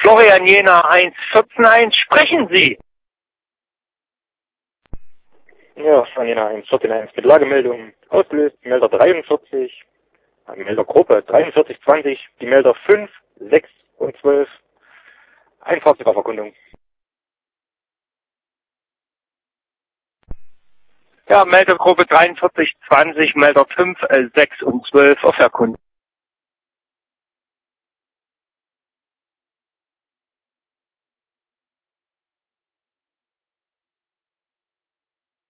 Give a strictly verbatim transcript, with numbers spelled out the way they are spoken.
Florian Jena eins vierzehn eins, sprechen Sie. Ja, Florian Jena eins vierzehn eins mit Lagemeldung ausgelöst, Melder dreiundvierzig, Meldergruppe dreiundvierzig zwanzig, die Melder fünf, sechs und zwölf, ein Fahrzeug auf Erkundung. Ja, Meldergruppe dreiundvierzig zwanzig, Melder fünf, sechs und zwölf auf Erkundung.